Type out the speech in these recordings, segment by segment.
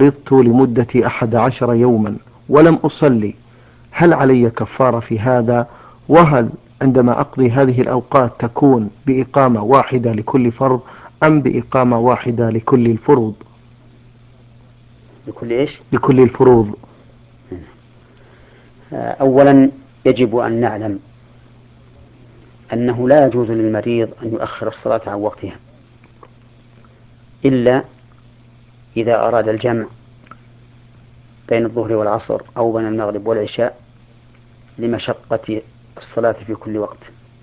مرضت لمدة 11 يوما ولم أصلي، هل علي كفارة في هذا؟ وهل عندما أقضي هذه الأوقات تكون بإقامة واحدة لكل فرض أم بإقامة واحدة لكل الفروض؟ لكل إيش؟ لكل الفروض. أولا يجب أن نعلم أنه لا يجوز للمريض أن يؤخر الصلاة عن وقتها إلا إذا أراد الجمع بين الظهر والعصر أو بين المغرب والعشاء لمشقة الصلاة في كل وقت،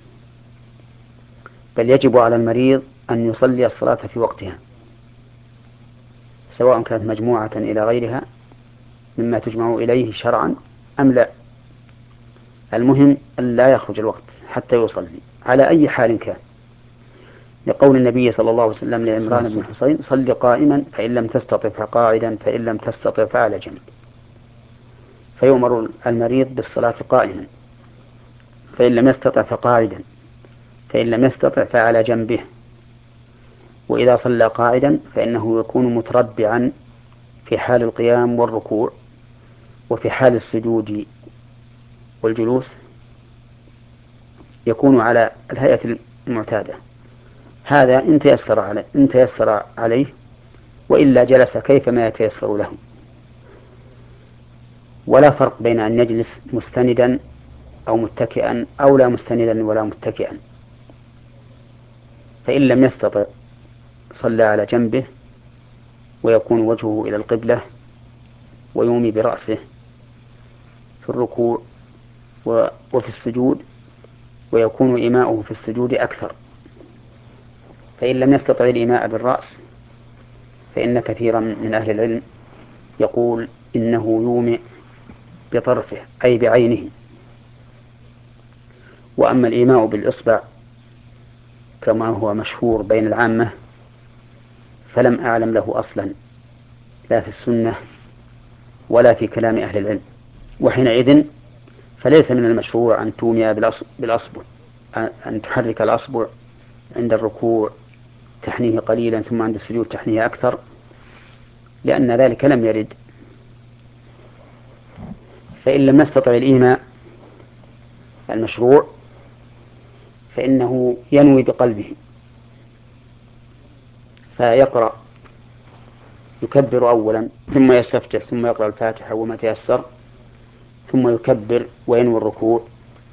بل يجب على المريض أن يصلي الصلاة في وقتها سواء كانت مجموعة إلى غيرها مما تجمع إليه شرعا أم لا. المهم أن لا يخرج الوقت حتى يصلي على أي حال كان، لقول النبي صلى الله عليه وسلم لعمران بن حسين: صل قائما فإن لم تستطع فقاعدا فإن لم تستطع فعلى جنب. فيؤمر المريض بالصلاة قائما، فإن لم يستطع فقاعدا، فإن لم يستطع فعلى جنبه. وإذا صلى قاعدا فإنه يكون متربعا في حال القيام والركوع، وفي حال السجود والجلوس يكون على الهيئة المعتادة. هذا إن تيسر عليه، وإلا جلس كيفما يتيسر له. ولا فرق بين أن يجلس مستندا أو متكئا أو لا مستندا ولا متكئا. فإن لم يستطع صلى على جنبه ويكون وجهه إلى القبلة ويومي برأسه في الركوع وفي السجود، ويكون إيماؤه في السجود أكثر. فإن لم يستطع الإيماء بالرأس فإن كثيرا من أهل العلم يقول إنه يومئ بطرفه أي بعينه. وأما الإيماء بالإصبع كما هو مشهور بين العامة فلم أعلم له أصلا لا في السنة ولا في كلام أهل العلم. وحينئذ فليس من المشروع أن تومئ بالأصبع، أن تحرك الأصبع عند الركوع تحنيه قليلا ثم عند السجود تحنيه أكثر، لأن ذلك لم يرد. فإن لم يستطع الإيماء المشروع فإنه ينوي بقلبه، فيقرأ، يكبر أولا ثم يستفتح ثم يقرأ الفاتحة وما تيسر، ثم يكبر وينوي الركوع،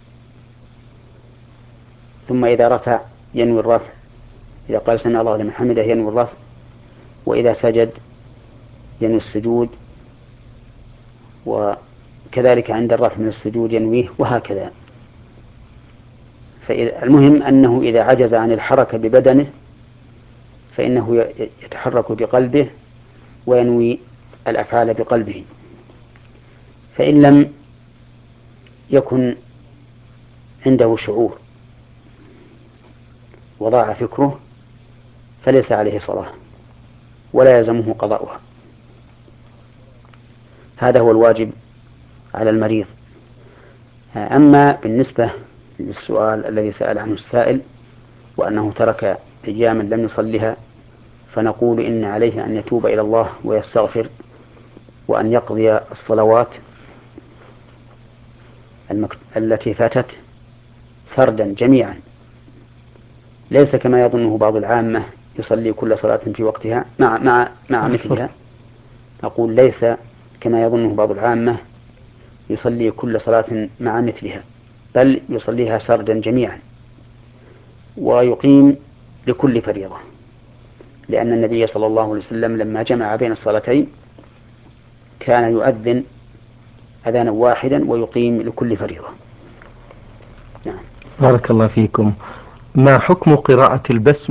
ثم إذا رفع ينوي الرفع، إذا قال سمع الله لمن حمده ينوي الرفع، وإذا سجد ينوي السجود، وكذلك عند الرفع من السجود ينويه، وهكذا. فالمهم أنه إذا عجز عن الحركة ببدنه فإنه يتحرك بقلبه وينوي الأفعال بقلبه. فإن لم يكن عنده شعور وضاع فكره فليس عليه صلاة ولا يلزمه قضاؤها. هذا هو الواجب على المريض. أما بالنسبة للسؤال الذي سأل عنه السائل وأنه ترك أياما لم يصلها، فنقول إن عليه أن يتوب إلى الله ويستغفر، وأن يقضي الصلوات التي فاتت سردا جميعا، ليس كما يظنه بعض العامة يصلي كل صلاة في وقتها مع مثلها. أقول ليس كما يظنه بعض العامة يصلي كل صلاة مع مثلها، بل يصليها سردا جميعا ويقيم لكل فريضة، لأن النبي صلى الله عليه وسلم لما جمع بين الصلاتين كان يؤذن أذانا واحدا ويقيم لكل فريضة. نعم. بارك الله فيكم. ما حكم قراءة البسملة